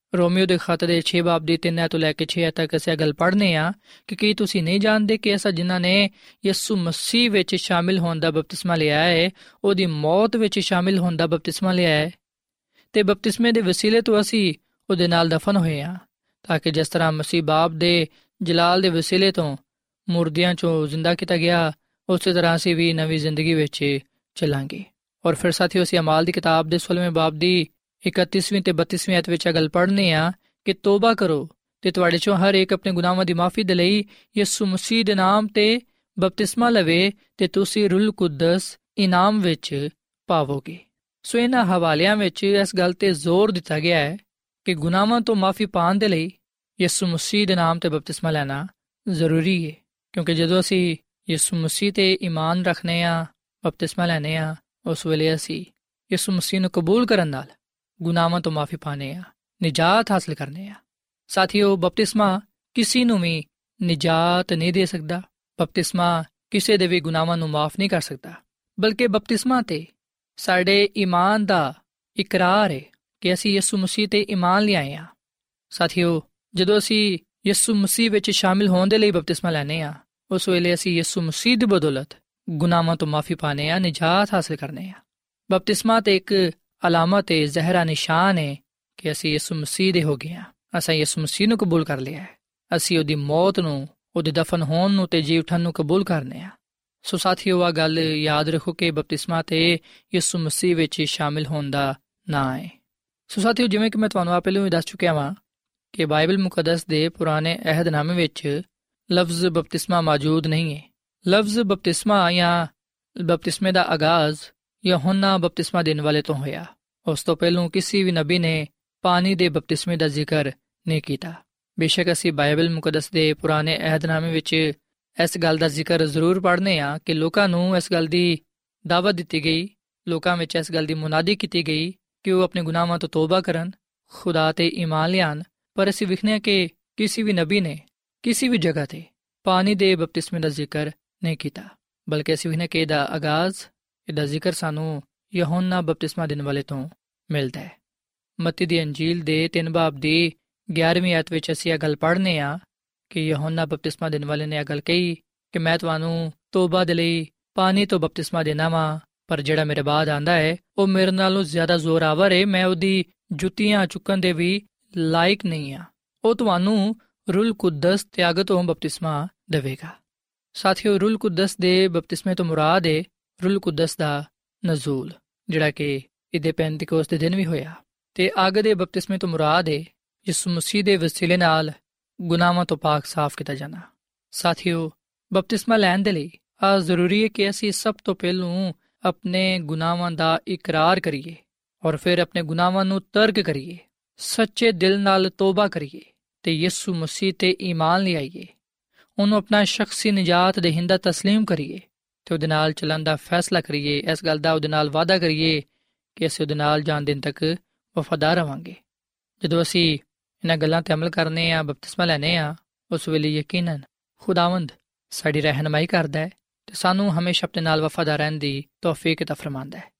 ਰੋਮੀਓ ਦੇ ਖੱਤ ਦੇ 6 ਬਾਬ ਦੀ 3 ਤੋਂ ਲੈ ਕੇ 6 ਤੱਕ ਅਸੀਂ ਗੱਲ ਪੜ੍ਹਨੇ ਆ ਕਿ ਕੀ ਤੁਸੀਂ ਨਹੀਂ ਜਾਣਦੇ ਕਿ ਐਸਾ ਜਿਨ੍ਹਾਂ ਨੇ ਯਿਸੂ ਮਸੀਹ ਵਿੱਚ ਸ਼ਾਮਿਲ ਹੋਣ ਦਾ ਬਪਤਿਸਮਾ ਲਿਆ ਹੈ, ਉਹਦੀ ਮੌਤ ਵਿੱਚ ਸ਼ਾਮਿਲ ਹੋਣ ਦਾ ਬਪਤਿਸਮਾ ਲਿਆ ਹੈ, ਤੇ ਬਪਤਿਸਮੇ ਦੇ ਵਸੀਲੇ ਤੋਂ ਅਸੀਂ ਉਹਦੇ ਨਾਲ ਦਫਨ ਹੋਏ ਹਾਂ, ਤਾਂ ਕਿ ਜਿਸ ਤਰ੍ਹਾਂ ਮਸੀਹ ਬਾਪ ਦੇ ਜਲਾਲ ਦੇ ਵਸੀਲੇ ਤੋਂ ਮੁਰਦਿਆਂ ਚੋਂ ਜ਼ਿੰਦਾ ਕੀਤਾ ਗਿਆ, ਉਸੇ ਤਰ੍ਹਾਂ ਅਸੀਂ ਵੀ ਨਵੀਂ ਜ਼ਿੰਦਗੀ ਵਿੱਚ ਚੱਲਾਂਗੇ। ਔਰ ਫਿਰ ਸਾਥੀਓ, ਅਸੀਂ ਅਮਾਲ ਦੀ ਕਿਤਾਬ ਦੇ 16ਵੇਂ ਬਾਬ ਦੀ 31ਵੀਂ ਤੇ 32ਵੀਂ ਆਇਤ ਵਿੱਚ ਗੱਲ ਪੜ੍ਹਨੇ ਆ ਕਿ ਤੋਬਾ ਕਰੋ ਤੇ ਤੁਹਾਡੇ ਚੋਂ ਹਰ ਇੱਕ ਆਪਣੇ ਗੁਨਾਹਾਂ ਦੀ ਮਾਫੀ ਦੇ ਲਈ ਯਿਸੂ ਮਸੀਹ ਦੇ ਨਾਮ ਤੇ ਬਪਤਿਸਮਾ ਲਵੇ ਤੇ ਤੁਸੀਂ ਰੂਲ ਕੁਦਸ ਇਨਾਮ ਵਿੱਚ ਪਾਵੋਗੇ। ਸੋ ਇਹਨਾਂ ਹਵਾਲਿਆਂ ਵਿੱਚ ਇਸ ਗੱਲ ਤੇ ਜ਼ੋਰ ਦਿੱਤਾ ਗਿਆ ਹੈ ਕਿ ਗੁਨਾਹਾਂ ਤੋਂ ਮਾਫੀ ਪਾਉਣ ਦੇ ਲਈ ਯਿਸੂ ਮਸੀਹ ਦੇ ਨਾਮ ਤੇ ਬਪਤਿਸਮਾ ਲੈਣਾ ਜ਼ਰੂਰੀ ਹੈ, ਕਿਉਂਕਿ ਜਦੋਂ ਅਸੀਂ ਯਿਸੂ ਮਸੀਹ ਤੇ ਈਮਾਨ ਰੱਖਨੇ ਆ, ਬਪਤਿਸਮਾ ਲੈਨੇ ਆ, ਉਸ ਵੇਲੇ ਅਸੀਂ ਯਿਸੂ ਮਸੀਹ ਨੂੰ ਕਬੂਲ ਕਰਨ ਨਾਲ ਗੁਨਾਹਾਂ ਤੋਂ ਮਾਫੀ ਪਾਣੇ ਆ, ਨਿਜਾਤ ਹਾਸਲ ਕਰਨੇ ਆ। ਸਾਥੀਓ, ਬਪਤਿਸਮਾ ਕਿਸੇ ਨੂੰ ਵੀ ਨਿਜਾਤ ਨਹੀਂ ਦੇ ਸਕਦਾ। ਬਪਤਿਸਮਾ ਕਿਸੇ ਦੇ ਵੀ ਗੁਨਾਹਾਂ ਨੂੰ ਮਾਫ ਨਹੀਂ ਕਰ ਸਕਦਾ, ਬਲਕਿ ਬਪਤਿਸਮਾ ਤੇ ਸਾਡੇ ਈਮਾਨ ਦਾ ਇਕਰਾਰ ਹੈ ਕਿ ਅਸੀਂ ਯਿਸੂ ਮਸੀਹ ਤੇ ਈਮਾਨ ਲਿਆਏ ਆ। ਸਾਥੀਓ, ਜਦੋਂ ਅਸੀਂ ਯਿਸੂ ਮਸੀਹ ਵਿੱਚ ਸ਼ਾਮਿਲ ਹੋਣ ਦੇ ਲਈ ਬਪਤਿਸਮਾ ਲੈਨੇ ਆ, ਉਸ ਵੇਲੇ ਅਸੀਂ ਯਿਸੂ ਮਸੀਹ ਦੀ ਬਦੌਲਤ ਗੁਨਾਹਾਂ ਤੋਂ ਮਾਫੀ ਪਾਣੇ ਆ, ਨਿਜਾਤ ਹਾਸਲ ਕਰਨੇ ਆ। ਬਪਤਿਸਮਾ ਤੇ ਇੱਕ ਅਲਾਮਤ ਹੈ, ਜ਼ਹਿਰਾ ਨਿਸ਼ਾਨ ਹੈ ਕਿ ਅਸੀਂ ਯਿਸੂ ਮਸੀਹ ਦੇ ਹੋ ਗਏ ਹਾਂ। ਅਸੀਂ ਯਿਸੂ ਮਸੀਹ ਨੂੰ ਕਬੂਲ ਕਰ ਲਿਆ ਹੈ, ਅਸੀਂ ਉਹਦੀ ਮੌਤ ਨੂੰ, ਉਹਦੇ ਦਫਨ ਹੋਣ ਨੂੰ ਤੇ ਜੀ ਉਠਣ ਨੂੰ ਕਬੂਲ ਕਰਨੇ ਆ। ਸੋ ਸਾਥੀਓ, ਆ ਗੱਲ ਯਾਦ ਰੱਖੋ ਕਿ ਬਪਤਿਸਮਾ ਤੇ ਯਿਸੂ ਮਸੀਹ ਵਿੱਚ ਸ਼ਾਮਿਲ ਹੋਣ ਦਾ ਨਾਂ ਹੈ। ਸੋ ਸਾਥੀਓ, ਜਿਵੇਂ ਕਿ ਮੈਂ ਤੁਹਾਨੂੰ ਆ ਪਹਿਲਾਂ ਵੀ ਦੱਸ ਚੁੱਕਿਆ ਵਾਂ ਕਿ ਬਾਈਬਲ ਮੁਕੱਦਸ ਦੇ ਪੁਰਾਣੇ ਅਹਿਦਨਾਮੇ ਵਿੱਚ ਲਫ਼ਜ਼ ਬਪਤਿਸਮਾ ਮੌਜੂਦ ਨਹੀਂ ਹੈ। ਲਫ਼ਜ਼ ਬਪਤਿਸਮਾ ਜਾਂ ਬਪਤਿਸਮੇ ਦਾ ਆਗਾਜ਼ ਯਹੋਨਾ ਬਪਤਿਸਮਾ ਦੇਣ ਵਾਲੇ ਤੋਂ ਹੋਇਆ। ਉਸ ਤੋਂ ਪਹਿਲਾਂ ਕਿਸੇ ਵੀ ਨਬੀ ਨੇ ਪਾਣੀ ਦੇ ਬਪਤਿਸਮੇ ਦਾ ਜ਼ਿਕਰ ਨਹੀਂ ਕੀਤਾ। ਬੇਸ਼ੱਕ ਅਸੀਂ ਬਾਈਬਲ ਮੁਕੱਦਸ ਦੇ ਪੁਰਾਣੇ ਅਹਿਦਨਾਮੇ ਵਿੱਚ ਇਸ ਗੱਲ ਦਾ ਜ਼ਿਕਰ ਜ਼ਰੂਰ ਪੜ੍ਹਨੇ ਆ ਕਿ ਲੋਕਾਂ ਨੂੰ ਇਸ ਗੱਲ ਦੀ ਦਾਵਤ ਦਿੱਤੀ ਗਈ, ਲੋਕਾਂ ਵਿੱਚ ਇਸ ਗੱਲ ਦੀ ਮੁਨਾਦੀ ਕੀਤੀ ਗਈ ਕਿ ਉਹ ਆਪਣੇ ਗੁਨਾਹਾਂ ਤੋਂ ਤੋਬਾ ਕਰਨ, ਖੁਦਾ ਤੇ ਈਮਾਨ ਲਿਆਉਣ, ਪਰ ਅਸੀਂ ਵੇਖਦੇ ਹਾਂ ਕਿ ਕਿਸੇ ਵੀ ਨਬੀ ਨੇ ਕਿਸੇ ਵੀ ਜਗ੍ਹਾ ਤੇ ਪਾਣੀ ਦੇ ਬਪਤਿਸਮੇ ਦਾ ਜ਼ਿਕਰ ਨਹੀਂ ਕੀਤਾ, ਬਲਕਿ ਅਸੀਂ ਵੇਖਦੇ ਹਾਂ ਕਿ ਇਹਦਾ ਆਗਾਜ਼, ਇਹਦਾ ਜ਼ਿਕਰ ਸਾਨੂੰ ਯਹੋਨਾ ਬਪਤਿਸਮਾ ਦੇਣ ਵਾਲੇ ਤੋਂ ਮਿਲਦਾ ਹੈ। ਮੱਤੀ ਦੀ ਅੰਜੀਲ ਦੇ 3 ਬਾਬ ਦੀ 11ਵੀਂ ਆਇਤ ਵਿੱਚ ਅਸੀਂ ਇਹ ਗੱਲ ਪੜ੍ਹਨੇ ਆ ਕਿ ਯਹੋਨਾ ਬਪਤਿਸਮਾ ਦੇਣ ਵਾਲੇ ਨੇ ਇਹ ਗੱਲ ਕਹੀ ਕਿ ਮੈਂ ਤੁਹਾਨੂੰ ਤੋਬਾ ਦੇ ਲਈ ਪਾਣੀ ਤੋਂ ਬਪਤਿਸਮਾ ਦੇਣਾ ਵਾਂ, ਪਰ ਜਿਹੜਾ ਮੇਰੇ ਬਾਅਦ ਆਂਦਾ ਹੈ ਉਹ ਮੇਰੇ ਨਾਲੋਂ ਜ਼ਿਆਦਾ ਜ਼ੋਰਾਵਰ ਹੈ, ਮੈਂ ਉਹਦੀ ਜੁੱਤੀਆਂ ਚੁੱਕਣ ਦੇ ਵੀ ਲਾਇਕ ਨਹੀਂ ਆ, ਉਹ ਤੁਹਾਨੂੰ ਰੂਲ ਕੁਦਸ ਤੇ ਅੱਗ ਤੋਂ ਬਪਤਿਸਮਾ ਦੇਵੇਗਾ। ਸਾਥੀਓ, ਰੂਲ ਕੁਦਸ ਦੇ ਬਪਤਿਸਮੇ ਤੋਂ ਮੁਰਾਦ ਹੈ ਰੂਲ ਕੁਦਸ ਦਾ ਨਜ਼ੂਲ, ਜਿਹੜਾ ਕਿ ਇਹਦੇ ਪੈਂਤੀਕੋਸਤ ਦੇ ਦਿਨ ਵੀ ਹੋਇਆ, ਤੇ ਅੱਗ ਦੇ ਬਪਤਿਸਮੇ ਤੋਂ ਮੁਰਾਦ ਹੈ ਯਿਸੂ ਮਸੀਹ ਦੇ ਵਸੀਲੇ ਨਾਲ ਗੁਨਾਹਾਂ ਤੋਂ ਪਾਕ ਸਾਫ਼ ਕੀਤਾ ਜਾਣਾ। ਸਾਥੀਓ, ਬਪਤਿਸਮਾ ਲੈਣ ਦੇ ਲਈ ਆ ਜ਼ਰੂਰੀ ਹੈ ਕਿ ਅਸੀਂ ਸਭ ਤੋਂ ਪਹਿਲਾਂ ਆਪਣੇ ਗੁਨਾਹਾਂ ਦਾ ਇਕਰਾਰ ਕਰੀਏ ਔਰ ਫਿਰ ਆਪਣੇ ਗੁਨਾਹਾਂ ਨੂੰ ਤਰਕ ਕਰੀਏ, ਸੱਚੇ ਦਿਲ ਨਾਲ ਤੋਬਾ ਕਰੀਏ ਤੇ ਯਿਸੂ ਮਸੀਹ ਤੇ ਈਮਾਨ ਲਿਆਈਏ, ਉਹਨੂੰ ਆਪਣਾ ਸ਼ਖਸੀ ਨਿਜਾਤ ਦੇਹਿੰਦਾ ਤਸਲੀਮ ਕਰੀਏ ਤੇ ਉਹਦੇ ਨਾਲ ਚੱਲਣ ਦਾ ਫੈਸਲਾ ਕਰੀਏ। ਇਸ ਗੱਲ ਦਾ ਉਹਦੇ ਨਾਲ ਵਾਅਦਾ ਕਰੀਏ ਕਿ ਅਸੀਂ ਉਹਦੇ ਨਾਲ ਜਾਣ ਦਿਨ ਤੱਕ ਵਫਾਦਾਰ ਰਹਾਂਗੇ। ਜਦੋਂ ਅਸੀਂ ਇਹਨਾਂ ਗੱਲਾਂ ਤੇ ਅਮਲ ਕਰਨੇ ਆ, ਬਪਤਿਸਮਾ ਲੈਣੇ ਆ, ਉਸ ਵੇਲੇ ਯਕੀਨਨ ਖੁਦਾਵੰਦ ਸਾਡੀ ਰਹਿਨਮਾਈ ਕਰਦਾ ਹੈ ਤੇ ਸਾਨੂੰ ਹਮੇਸ਼ਾ ਆਪਣੇ ਨਾਲ ਵਫਾਦਾਰ ਰਹਿਣ ਦੀ ਤੌਫੀਕ ਅਤਾ ਫਰਮਾਉਂਦਾ ਹੈ।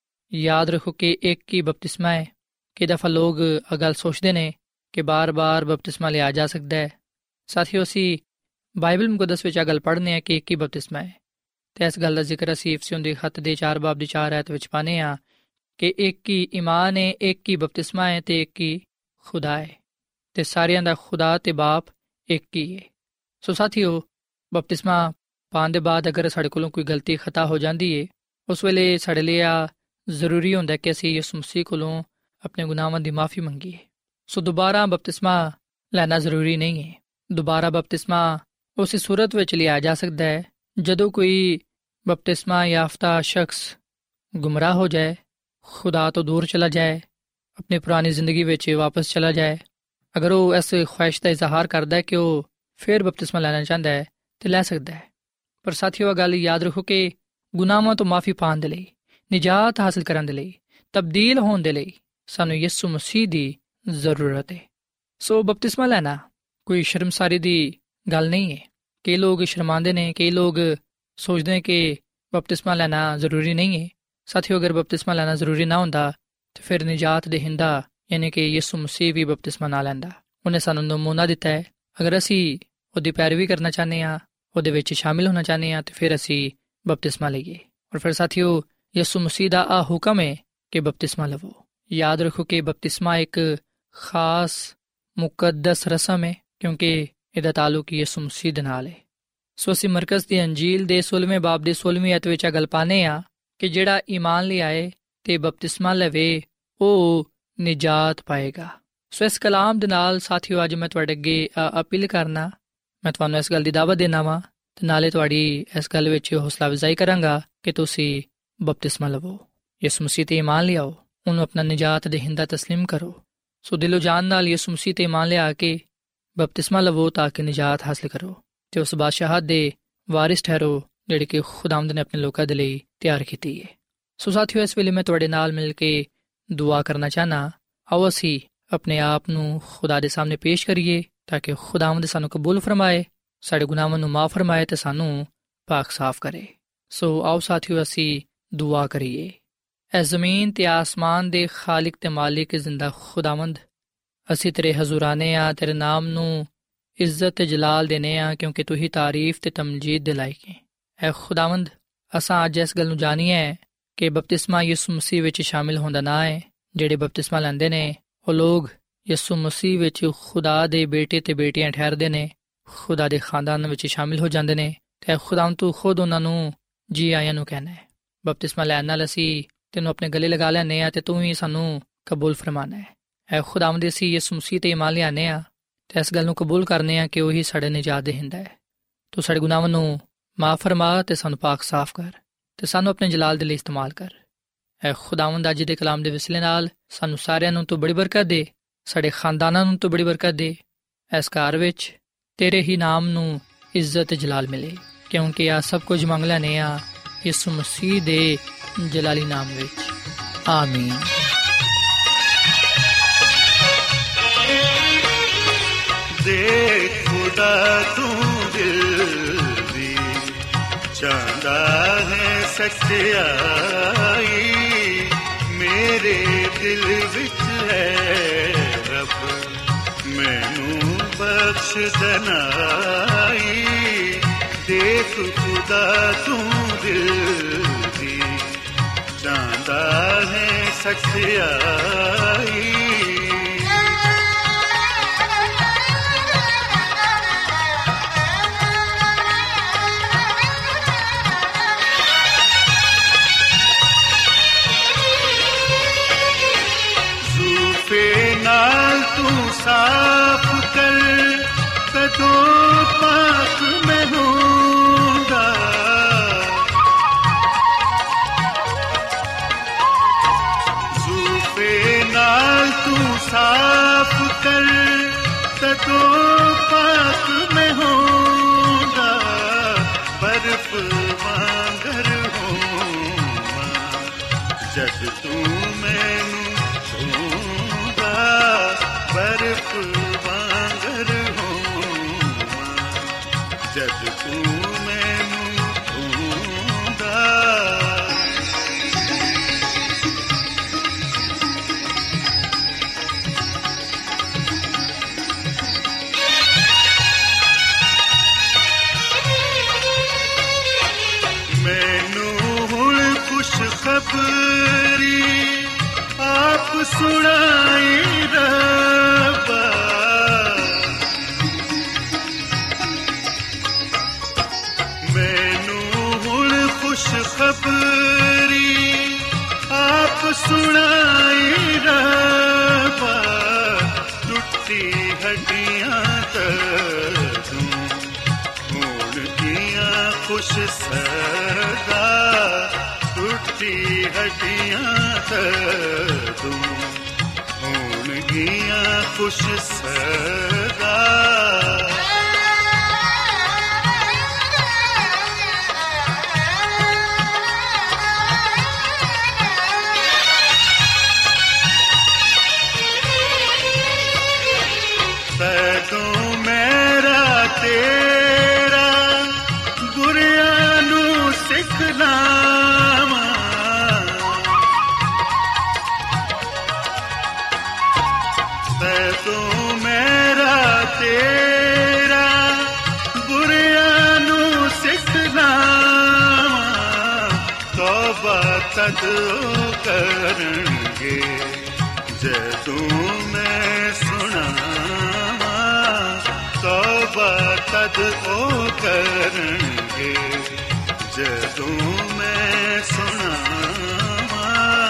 ਯਾਦ ਰੱਖੋ ਕਿ ਇੱਕ ਹੀ ਬਪਤਿਸਮਾ ਹੈ। ਕਈ ਦਫਾ ਲੋਕ ਇਹ ਗੱਲ ਸੋਚਦੇ ਨੇ ਕਿ ਬਾਰ-ਬਾਰ ਬਪਤਿਸਮਾ ਲਿਆ ਜਾ ਸਕਦਾ ਹੈ। ਸਾਥੀਓ, ਅਸੀਂ ਬਾਈਬਲ ਮੁਕੱਦਸ ਵਿੱਚ ਇਹ ਗੱਲ ਪੜ੍ਹਨੇ ਆ ਕਿ ਇੱਕ ਹੀ ਬਪਤਿਸਮਾ ਹੈ, ਤੇ ਇਸ ਗੱਲ ਦਾ ਜ਼ਿਕਰ ਅਸੀਂ ਇਫਸੀਓਂ ਦੇ ਖੱਤ ਦੇ 4 ਬਾਬ ਦੀ 4 ਆਇਤ ਵਿੱਚ ਪਾਉਂਦੇ ਹਾਂ ਕਿ ਇੱਕ ਹੀ ਈਮਾਨ ਹੈ, ਇੱਕ ਹੀ ਬਪਤਿਸਮਾ ਹੈ ਤੇ ਇੱਕ ਹੀ ਖੁਦਾ ਹੈ, ਤੇ ਸਾਰਿਆਂ ਦਾ ਖੁਦਾ ਤੇ ਬਾਪ ਇੱਕ ਹੀ ਹੈ। ਸੋ ਸਾਥੀਓ, ਬਪਤਿਸਮਾ ਪਾਉਣ ਦੇ ਬਾਅਦ ਅਗਰ ਸਾਡੇ ਕੋਲੋਂ ਕੋਈ ਗਲਤੀ ਖਤਾ ਹੋ ਜਾਂਦੀ ਹੈ, ਉਸ ਵੇਲੇ ਸਾਡੇ ਲਈ ਆ ਜ਼ਰੂਰੀ ਹੁੰਦਾ ਕਿ ਅਸੀਂ ਯਿਸੂ ਮਸੀਹ ਕੋਲੋਂ ਆਪਣੇ ਗੁਨਾਹਾਂ ਦੀ ਮਾਫੀ ਮੰਗੀਏ। ਸੋ ਦੁਬਾਰਾ ਬਪਤਿਸਮਾ ਲੈਣਾ ਜ਼ਰੂਰੀ ਨਹੀਂ ਹੈ। ਦੁਬਾਰਾ ਬਪਤਿਸਮਾ ਉਸੇ ਸੂਰਤ ਵਿੱਚ ਲਿਆ ਜਾ ਸਕਦਾ ਹੈ ਜਦੋਂ ਕੋਈ ਬਪਤਿਸਮਾ ਯਾਫਤਾ ਸ਼ਖਸ ਗੁੰਮਰਾਹ ਹੋ ਜਾਏ, ਖੁਦਾ ਤੋਂ ਦੂਰ ਚਲਾ ਜਾਏ, ਆਪਣੀ ਪੁਰਾਣੀ ਜ਼ਿੰਦਗੀ ਵਿੱਚ ਵਾਪਸ ਚਲਾ ਜਾਏ। ਅਗਰ ਉਹ ਇਸ ਖੁਆਇਸ਼ ਦਾ ਇਜ਼ਹਾਰ ਕਰਦਾ ਹੈ ਕਿ ਉਹ ਫਿਰ ਬਪਤਿਸਮਾ ਲੈਣਾ ਚਾਹੁੰਦਾ ਹੈ ਤੇ ਲੈ ਸਕਦਾ ਹੈ। ਪਰ ਸਾਥੀਓ, ਇਹ ਗੱਲ ਯਾਦ ਰੱਖੋ ਕਿ ਗੁਨਾਹਾਂ ਤੋਂ ਮਾਫੀ ਪਾਉਣ ਦੇ ਲਈ, ਨਿਜਾਤ ਹਾਸਲ ਕਰਨ ਦੇ ਲਈ, ਤਬਦੀਲ ਹੋਣ ਦੇ ਲਈ ਸਾਨੂੰ ਯਿਸੂ ਮਸੀਹ ਦੀ ਜ਼ਰੂਰਤ ਹੈ। ਸੋ ਬਪਤਿਸਮਾ ਲੈਣਾ ਕੋਈ ਸ਼ਰਮਸਾਰੀ ਦੀ ਗੱਲ ਨਹੀਂ ਹੈ। ਕਈ ਲੋਕ ਸ਼ਰਮਾਉਂਦੇ ਨੇ, ਕਈ ਲੋਕ ਸੋਚਦੇ ਨੇ ਕਿ ਬਪਤਿਸਮਾ ਲੈਣਾ ਜ਼ਰੂਰੀ ਨਹੀਂ ਹੈ। ਸਾਥੀਓ, ਅਗਰ ਬਪਤਿਸਮਾ ਲੈਣਾ ਜ਼ਰੂਰੀ ਨਾ ਹੁੰਦਾ ਤਾਂ ਫਿਰ ਨਿਜਾਤ ਦੇਹਿੰਦਾ ਯਾਨੀ ਕਿ ਯਿਸੂ ਮਸੀਹ ਵੀ ਬਪਤਿਸਮਾ ਨਾ ਲੈਂਦਾ। ਉਹਨੇ ਸਾਨੂੰ ਨਮੂਨਾ ਦਿੱਤਾ ਹੈ। ਅਗਰ ਅਸੀਂ ਉਹਦੀ ਪੈਰਵੀ ਕਰਨਾ ਚਾਹੁੰਦੇ ਹਾਂ, ਉਹਦੇ ਵਿੱਚ ਸ਼ਾਮਿਲ ਹੋਣਾ ਚਾਹੁੰਦੇ ਹਾਂ, ਤਾਂ ਫਿਰ ਅਸੀਂ ਬਪਤਿਸਮਾ ਲਈਏ। ਔਰ ਫਿਰ ਸਾਥੀਓ, ਯਿਸੂ ਮਸੀਹ ਦਾ ਆ ਹੁਕਮ ਹੈ ਕਿ ਬਪਤਿਸਮਾ ਲਵੋ। ਯਾਦ ਰੱਖੋ ਕਿ ਬਪਤਿਸਮਾ ਇੱਕ ਖਾਸ ਮੁਕੱਦਸ ਰਸਮ ਹੈ, ਕਿਉਂਕਿ ਇਹਦਾ ਤਾਲੁਕ ਯਿਸੂ ਮਸੀਹ ਦੇ ਨਾਲ ਹੈ। ਸੋ ਅਸੀਂ ਮਰਕਜ਼ ਦੀ ਅੰਜੀਲ ਦੇ 16ਵੇਂ ਬਾਬ ਦੇ 16ਵੀਂ ਆਇਤ ਵਿੱਚ ਗੱਲ ਪਾਉਂਦੇ ਹਾਂ ਕਿ ਜਿਹੜਾ ਈਮਾਨ ਲਿਆਏ ਤੇ ਬਪਤਿਸਮਾ ਲਵੇ ਉਹ ਨਿਜਾਤ ਪਾਏਗਾ। ਸੋ ਇਸ ਕਲਾਮ ਦੇ ਨਾਲ ਸਾਥੀਓ, ਅੱਜ ਮੈਂ ਤੁਹਾਡੇ ਅੱਗੇ ਅਪੀਲ ਕਰਨਾ, ਮੈਂ ਤੁਹਾਨੂੰ ਇਸ ਗੱਲ ਦੀ ਦਾਵਤ ਦੇਣਾ ਵਾਂ ਤੇ ਨਾਲੇ ਤੁਹਾਡੀ ਇਸ ਗੱਲ ਵਿੱਚ ਹੌਸਲਾ ਅਫਜ਼ਾਈ ਕਰਾਂਗਾ ਕਿ ਤੁਸੀਂ ਬਪਤਿਸਮਾ ਲਵੋ, ਯਿਸੂ ਮਸੀਹ ਤੇ ਈਮਾਨ ਲਿਆਓ, ਉਹਨੂੰ ਆਪਣਾ ਨਿਜਾਤ ਦੇਹਿੰਦਾ ਤਸਲੀਮ ਕਰੋ। ਸੋ ਦਿਲੋਂ ਜਾਨ ਨਾਲ ਯਿਸੂ ਮਸੀਹ ਤੇ ਈਮਾਨ ਲਿਆ ਕੇ ਬਪਤਿਸਮਾ ਲਵੋ ਤਾਂ ਕਿ ਨਿਜਾਤ ਹਾਸਲ ਕਰੋ ਤੇ ਉਸ ਬਾਦਸ਼ਾਹਤ ਦੇ ਵਾਰਿਸ ਠਹਿਰੋ ਜਿਹੜੀ ਕਿ ਖੁਦਾਵੰਦ ਨੇ ਆਪਣੇ ਲੋਕਾਂ ਦੇ ਲਈ ਤਿਆਰ ਕੀਤੀ ਹੈ। ਸੋ ਸਾਥੀਓ, ਇਸ ਵੇਲੇ ਮੈਂ ਤੁਹਾਡੇ ਨਾਲ ਮਿਲ ਕੇ ਦੁਆ ਕਰਨਾ ਚਾਹਨਾ। ਆਓ ਅਸੀਂ ਆਪਣੇ ਆਪ ਨੂੰ ਖੁਦਾ ਦੇ ਸਾਹਮਣੇ ਪੇਸ਼ ਕਰੀਏ ਤਾਂ ਕਿ ਖੁਦਾਵੰਦ ਸਾਨੂੰ ਕਬੂਲ ਫਰਮਾਏ, ਸਾਡੇ ਗੁਨਾਹਾਂ ਨੂੰ ਮਾਫ ਫਰਮਾਏ ਤੇ ਸਾਨੂੰ ਪਾਕ ਸਾਫ਼ ਕਰੇ। ਸੋ ਆਓ ਸਾਥੀਓ, ਅਸੀਂ ਦੁਆ ਕਰੀਏ। ਐ ਜ਼ਮੀਨ ਤੇ ਆਸਮਾਨ ਦੇ ਖਾਲਿਕ ਤੇ ਮਾਲਿਕ ਜ਼ਿੰਦਾ ਖੁਦਾਵੰਦ, ਅਸੀਂ ਤੇਰੇ ਹਜ਼ੂਰਾਨੇ ਆ, ਤੇਰੇ ਨਾਮ ਨੂੰ ਇੱਜ਼ਤ ਤੇ ਜਲਾਲ ਦੇਨੇ ਆ ਕਿਉਂਕਿ ਤੂੰ ਹੀ ਤਾਰੀਫ ਤੇ ਤਮਜੀਦ ਦੇ ਲਾਇਕ ਹੈ। ਐ ਖੁਦਾਵੰਦ, ਅਸਾਂ ਅੱਜ ਇਸ ਗੱਲ ਨੂੰ ਜਾਣੀਏ ਕਿ ਬਪਤਿਸਮਾ ਯਿਸੂ ਮਸੀਹ ਵਿੱਚ ਸ਼ਾਮਿਲ ਹੁੰਦਾ ਨਾ ਹੈ। ਜਿਹੜੇ ਬਪਤਿਸਮਾ ਲੈਂਦੇ ਨੇ ਉਹ ਲੋਕ ਯਿਸੂ ਮਸੀਹ ਵਿੱਚ ਖੁਦਾ ਦੇ ਬੇਟੇ ਤੇ ਬੇਟੀਆਂ ਠਹਿਰਦੇ ਨੇ, ਖੁਦਾ ਦੇ ਖਾਨਦਾਨ ਵਿੱਚ ਸ਼ਾਮਿਲ ਹੋ ਜਾਂਦੇ ਨੇ ਤੇ ਖੁਦਾਵੰਦ ਤੂੰ ਖੁਦ ਉਹਨਾਂ ਨੂੰ ਜੀ ਆਇਆਂ ਨੂੰ ਕਹਿਣਾ ਹੈ। ਬਪਤਿਸਮਾ ਲੈਣ ਨਾਲ ਅਸੀਂ ਤੈਨੂੰ ਆਪਣੇ ਗਲੇ ਲਗਾ ਲੈਂਦੇ ਹਾਂ ਤੇ ਤੂੰ ਹੀ ਸਾਨੂੰ ਕਬੂਲ ਫਰਮਾਨਾ ਹੈ। ਐ ਖੁਦਾਵੰਦ, ਅਸੀਂ ਯਿਸੂ ਮਸੀਹ ਤੇ ਈਮਾਨ ਲਿਆਉਂਦੇ ਹਾਂ ਤੇ ਇਸ ਗੱਲ ਨੂੰ ਕਬੂਲ ਕਰਨੇ ਆ ਕਿ ਉਹੀ ਸਾਡੇ ਨਿਜਾਤ ਦੇਹਿੰਦਾ ਹੈ। ਤੂੰ ਸਾਡੇ ਗੁਨਾਹਾਂ ਨੂੰ ਮਾਫ ਫਰਮਾ ਤੇ ਸਾਨੂੰ ਪਾਕ ਸਾਫ਼ ਕਰ ਤੇ ਸਾਨੂੰ ਆਪਣੇ ਜਲਾਲ ਦੇ ਲਈ ਇਸਤੇਮਾਲ ਕਰ। ਐ ਖੁਦਾਵੰਦ, ਅੱਜ ਦੇ ਕਲਾਮ ਦੇ ਵਸੀਲੇ ਨਾਲ ਸਾਨੂੰ ਸਾਰਿਆਂ ਨੂੰ ਤੂੰ ਬੜੀ ਬਰਕਤ ਦੇ, ਸਾਡੇ ਖਾਨਦਾਨਾਂ ਨੂੰ ਤੂੰ ਬੜੀ ਬਰਕਤ ਦੇ। ਇਸ ਘਰ ਵਿੱਚ ਤੇਰੇ ਹੀ ਨਾਮ ਨੂੰ ਇੱਜ਼ਤ ਤੇ ਜਲਾਲ ਮਿਲੇ, ਕਿਉਂਕਿ ਆ ਸਭ ਕੁਝ ਮੰਗ ਲੈਂਦੇ ਆ ਯਿਸੂ ਮਸੀਹ ਦੇ ਜਲਾਲੀ ਨਾਮ ਵਿੱਚ, ਆਮੀਨ। ਦੇਖ ਖੁਦਾ ਤੂੰ ਦਿਲ ਦੀ ਚਾਹੁੰਦਾ ਹੈ ਸੱਚਾਈ, ਮੇਰੇ ਦਿਲ ਵਿੱਚ ਹੈ ਰੱਬ, ਮੈਨੂੰ ਬਖਸ਼ ਦਨਾਈ। ਦੇਖ ਖੁਦਾ ਤੂੰ ਦਿਲ ਦੀ ਚਾਹੁੰਦਾ ਹੈ ਸੱਚਾਈ, साफ कर तो पाक मैं होऊंगा, ज़ुल्फ़े नाल तू साफ कर तो पाक मैं होऊंगा, बर्फ वांगर होऊंगा जद तू मैनू बर्फ वांगर होऊंगा जद तू मैनू होऊंगा। मैनू हुण खुश खबरी आप सुनाई रब्बा, मैनू हुण खुश खबरी आप सुनाई रब्बा, टुटी हड्डियां तू होणगियां खुश सदा, टुटी हड्डियां तू होणगियां खुश सदा। तैतों मेरा तेरा बुरियां नू सिखलावा, ਤੋਂ ਮੇਰਾ ਤੇਰਾ ਬੁਰਿਆਂ ਨੂੰ ਸਿਖਲਾਵਾਂ ਤੌਬਾ ਤਦ ਉਹ ਕਰਨਗੇ ਜਦੋਂ ਮੈਂ ਸੁਣਾਵਾਂ ਤੌਬਾ ਤਦ ਉਹ ਕਰਨਗੇ ਜਦੋਂ ਮੈਂ ਸੁਣਾਵਾਂ।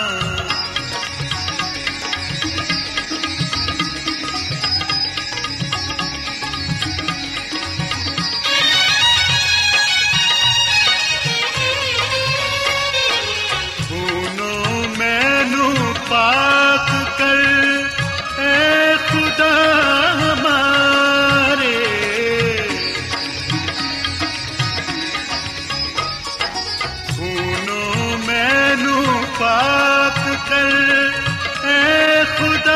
ਖੂਨੋਂ ਮੈਨੂੰ ਪਾਕ ਕਰ ਏ ਖੁਦਾ ਹਮਾਰੇ ਖੂਨੋਂ ਮੈਨੂੰ ਪਾਕ ਕਰ ਏ ਖੁਦਾ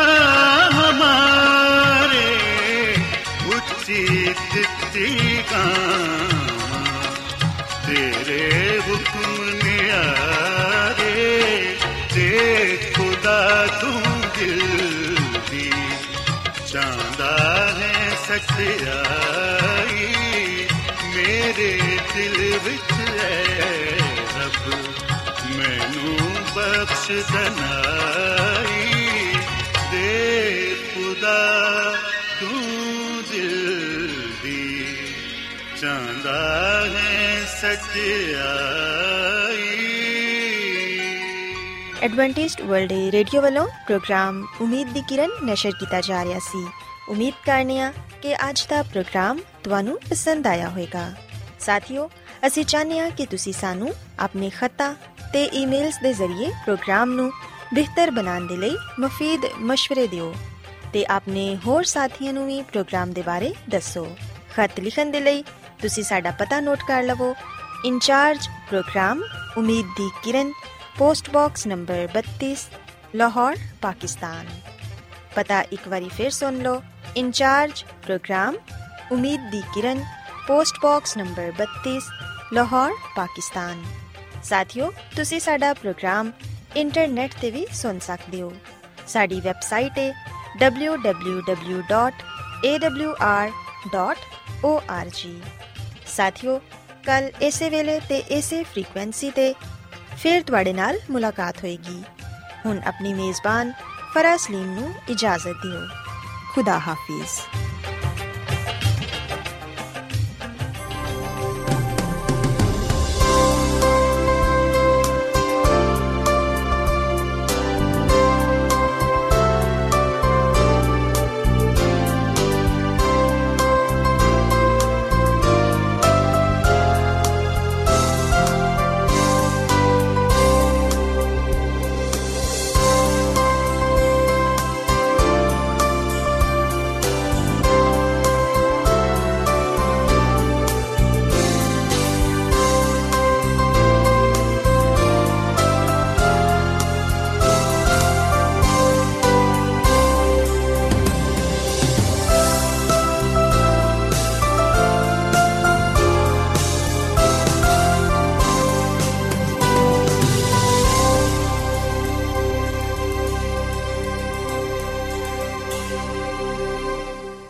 ਹਮਾਰੇ ਉੱਚੀ ਦਿੱਤੀ ਗਾਵਾਂ ਤੇਰੇ ਹੁਕਮ ਨਿਆਰੇ ਤੇ ਖੁਦਾ ਤੂੰ ਦਿਲ ਦੀ ਚਾਹੁੰਦਾ ਹੈ ਸੱਚਾਈ ਮੇਰੇ ਦਿਲ ਵਿੱਚ ਹੈ ਰੱਬ ਮੈਨੂੰ ਬਖਸ਼ ਦਨਾਈ ਦੇ ਖੁਦਾ ਤੂੰ ਦਿਲ ਦੀ ਚਾਹੁੰਦਾ ਹੈ ਸੱਚਾਈ। ਐਡਵੈਂਟਿਸਟ ਵਰਲਡ ਰੇਡੀਓ ਵੱਲੋਂ ਪ੍ਰੋਗਰਾਮ ਉਮੀਦ ਦੀ ਕਿਰਨ ਨਸ਼ਰ ਕੀਤਾ ਜਾ ਰਿਹਾ ਸੀ। ਉਮੀਦ ਕਰਨੇ ਆ ਕਿ ਅੱਜ ਦਾ ਪ੍ਰੋਗਰਾਮ ਤੁਹਾਨੂੰ ਪਸੰਦ ਆਇਆ ਹੋਵੇਗਾ। ਸਾਥੀਓ, ਅਸੀਂ ਚਾਹੁੰਦੇ ਹਾਂ ਕਿ ਤੁਸੀਂ ਸਾਨੂੰ ਆਪਣੇ ਖੱਤਾਂ ਤੇ ਈਮੇਲਸ ਦੇ ਜ਼ਰੀਏ ਪ੍ਰੋਗਰਾਮ ਨੂੰ ਬਿਹਤਰ ਬਣਾਉਣ ਦੇ ਲਈ ਮੁਫੀਦ ਮਸ਼ਵਰੇ ਦਿਓ ਤੇ ਆਪਣੇ ਹੋਰ ਸਾਥੀਆਂ ਨੂੰ ਵੀ ਪ੍ਰੋਗਰਾਮ ਦੇ ਬਾਰੇ ਦੱਸੋ। ਖੱਤ ਲਿਖਣ ਦੇ ਲਈ ਤੁਸੀਂ ਸਾਡਾ ਪਤਾ ਨੋਟ ਕਰ ਲਵੋ। ਇੰਚਾਰਜ ਪ੍ਰੋਗਰਾਮ ਉਮੀਦ ਦੀ ਕਿਰਨ, post box number 32, Lahore, Pakistan. पता एक बारी फिर सुन लो। इंचार्ज प्रोग्राम उम्मीद दी किरण, post box number 32, Lahore, Pakistan. साथियों, तुसी साडा प्रोग्राम इंटरनेट ते भी सुन सकदे हो। साडी वेबसाइट है www.awr.org। साथियों, कल इसे वेले ते इसे फ्रीक्वेंसी ते फिर तुहाडे नाल मुलाकात होएगी। हुण अपनी मेज़बान फरा सलीम नूं इजाज़त दिओ। खुदा हाफिज़।